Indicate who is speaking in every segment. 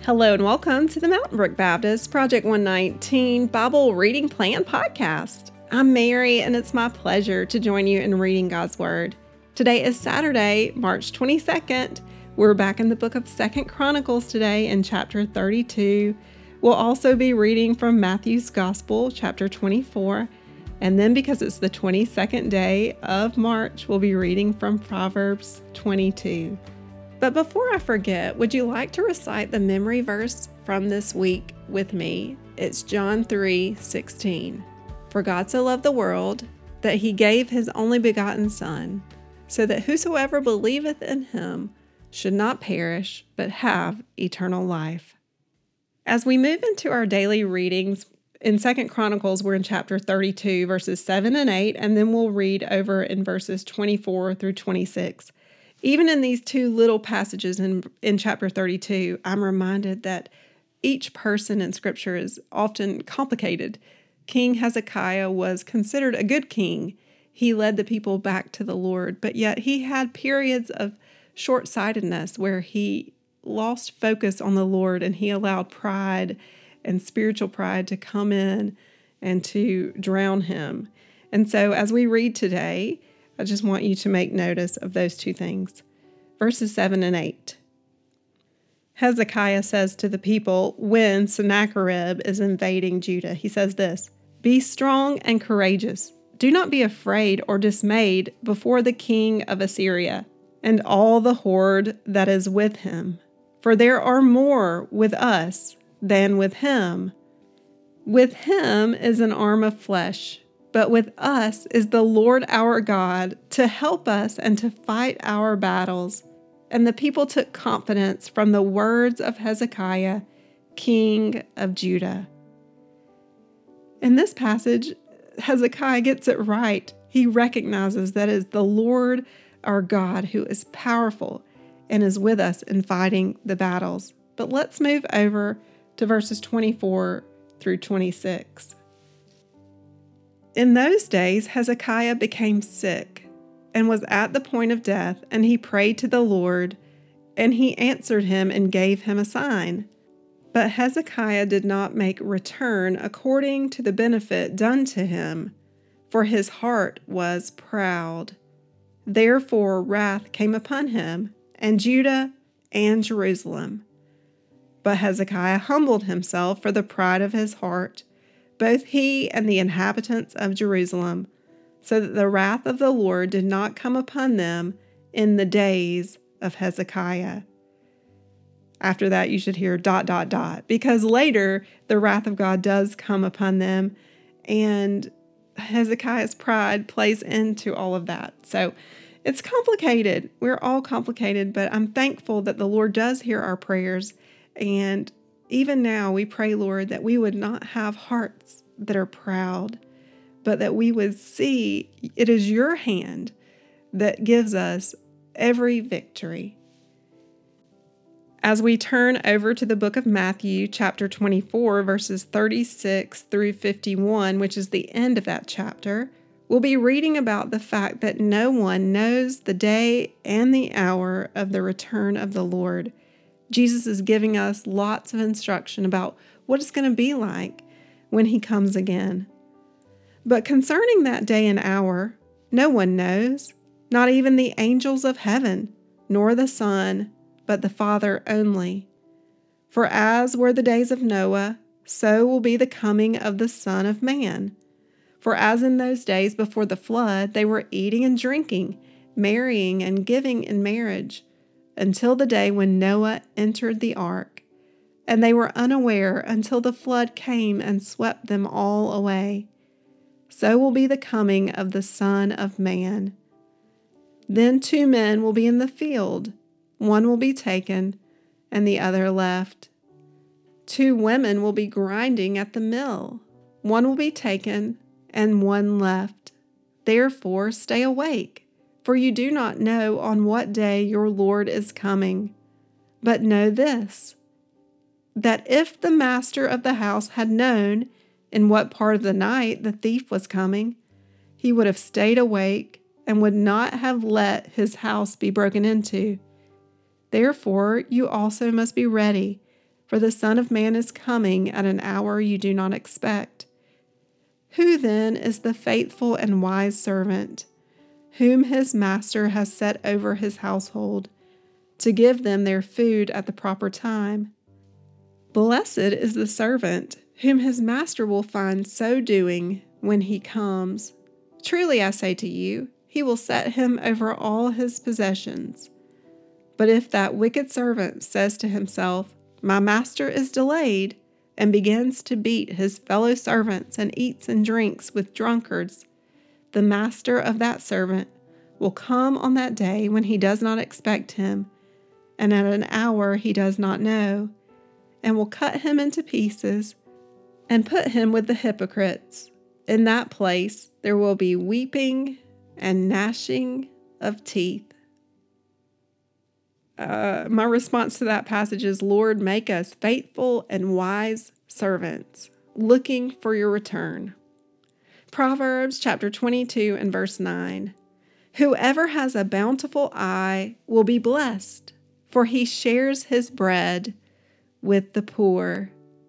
Speaker 1: Hello and welcome to the Mountain Brook Baptist Project 119 Bible Reading Plan Podcast. I'm Mary and it's my pleasure to join you in reading God's Word. Today is Saturday, March 22nd. We're back in the book of 2 Chronicles today in chapter 32. We'll also be reading from Matthew's Gospel, chapter 24. And then because it's the 22nd day of March, we'll be reading from Proverbs 22. But before I forget, would you like to recite the memory verse from this week with me? It's John 3:16. For God so loved the world that he gave his only begotten Son, so that whosoever believeth in him should not perish, but have eternal life. As we move into our daily readings, in 2 Chronicles, we're in chapter 32, verses 7 and 8, and then we'll read over in verses 24 through 26. Even in these two little passages in chapter 32, I'm reminded that each person in Scripture is often complicated. King Hezekiah was considered a good king. He led the people back to the Lord, but yet he had periods of short-sightedness where he lost focus on the Lord and he allowed pride and spiritual pride to come in and to drown him. And so as we read today, I just want you to make notice of those two things. Verses 7 and 8. Hezekiah says to the people when Sennacherib is invading Judah, he says this, "Be strong and courageous. Do not be afraid or dismayed before the king of Assyria and all the horde that is with him. For there are more with us than with him. With him is an arm of flesh, but with us is the Lord our God to help us and to fight our battles." And the people took confidence from the words of Hezekiah, king of Judah. In this passage, Hezekiah gets it right. He recognizes that it is the Lord our God who is powerful and is with us in fighting the battles. But let's move over to verses 24 through 26. In those days, Hezekiah became sick and was at the point of death, and he prayed to the Lord, and he answered him and gave him a sign. But Hezekiah did not make return according to the benefit done to him, for his heart was proud. Therefore wrath came upon him, and Judah and Jerusalem. But Hezekiah humbled himself for the pride of his heart, both he and the inhabitants of Jerusalem, so that the wrath of the Lord did not come upon them in the days of Hezekiah. After that, you should hear ... because later the wrath of God does come upon them, and Hezekiah's pride plays into all of that. So it's complicated. We're all complicated, but I'm thankful that the Lord does hear our prayers. And even now we pray, Lord, that we would not have hearts that are proud, but that we would see it is your hand that gives us every victory. As we turn over to the book of Matthew, chapter 24, verses 36 through 51, which is the end of that chapter, we'll be reading about the fact that no one knows the day and the hour of the return of the Lord. Jesus is giving us lots of instruction about what it's going to be like when he comes again. But concerning that day and hour, no one knows, not even the angels of heaven, nor the Son, but the Father only. For as were the days of Noah, so will be the coming of the Son of Man. For as in those days before the flood, they were eating and drinking, marrying and giving in marriage, until the day when Noah entered the ark. And they were unaware until the flood came and swept them all away. So will be the coming of the Son of Man. Then 2 men will be in the field. One will be taken, and the other left. 2 women will be grinding at the mill. One will be taken, and one left. Therefore stay awake, for you do not know on what day your Lord is coming. But know this, that if the master of the house had known in what part of the night the thief was coming, he would have stayed awake and would not have let his house be broken into. Therefore you also must be ready, For the Son of Man is coming at an hour you do not expect. Who then is the faithful and wise servant, whom his master has set over his household, to give them their food at the proper time? Blessed is the servant whom his master will find so doing when he comes. Truly I say to you, he will set him over all his possessions. But if that wicked servant says to himself, My master is delayed, and begins to beat his fellow servants and eats and drinks with drunkards, the master of that servant will come on that day when he does not expect him, and at an hour he does not know, and will cut him into pieces and put him with the hypocrites. In that place there will be weeping and gnashing of teeth. My response to that passage is, Lord, make us faithful and wise servants, looking for your return. Proverbs chapter 22 and verse 9. Whoever has a bountiful eye will be blessed, for he shares his bread with the poor.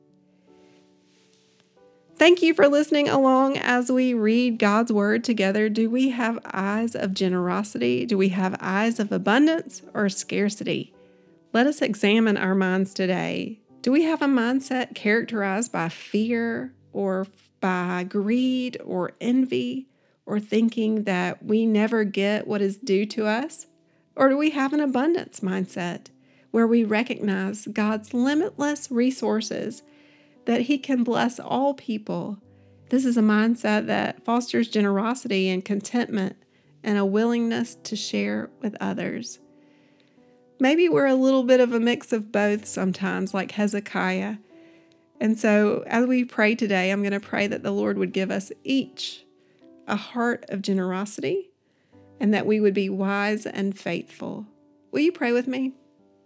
Speaker 1: Thank you for listening along as we read God's Word together. Do we have eyes of generosity? Do we have eyes of abundance or scarcity? Let us examine our minds today. Do we have a mindset characterized by fear or by greed or envy or thinking that we never get what is due to us? Or do we have an abundance mindset where we recognize God's limitless resources, that He can bless all people? This is a mindset that fosters generosity and contentment and a willingness to share with others. Maybe we're a little bit of a mix of both sometimes, like Hezekiah. And so as we pray today, I'm going to pray that the Lord would give us each a heart of generosity and that we would be wise and faithful. Will you pray with me?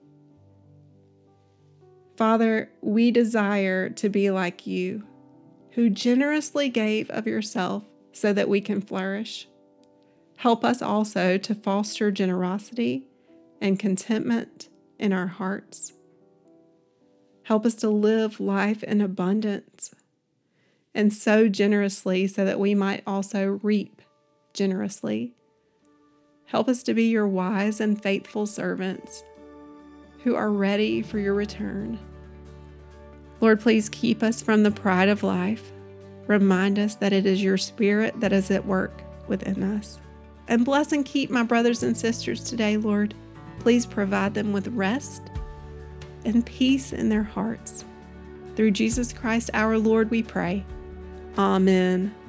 Speaker 1: Father, we desire to be like you, who generously gave of yourself so that we can flourish. Help us also to foster generosity and contentment in our hearts. Help us to live life in abundance and sow generously so that we might also reap generously. Help us to be your wise and faithful servants who are ready for your return. Lord, please keep us from the pride of life. Remind us that it is your Spirit that is at work within us. And bless and keep my brothers and sisters today, Lord. Please provide them with rest and peace in their hearts. Through Jesus Christ our Lord we pray. Amen.